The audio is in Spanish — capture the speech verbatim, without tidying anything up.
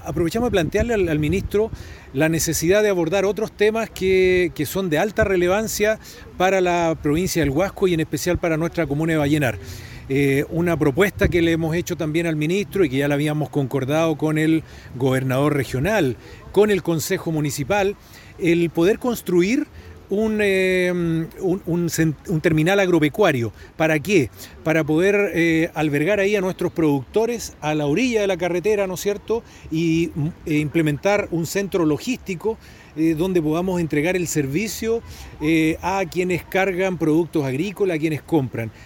aprovechamos de plantearle al, al ministro la necesidad de abordar otros temas que, que son de alta relevancia para la provincia del Huasco y en especial para nuestra comuna de Vallenar. Eh, una propuesta que le hemos hecho también al ministro y que ya la habíamos concordado con el gobernador regional, con el Consejo Municipal, el poder construir Un, eh, un, un, un terminal agropecuario. ¿Para qué? Para poder eh, albergar ahí a nuestros productores a la orilla de la carretera, ¿no es cierto? Y eh, implementar un centro logístico eh, donde podamos entregar el servicio eh, a quienes cargan productos agrícolas, a quienes compran.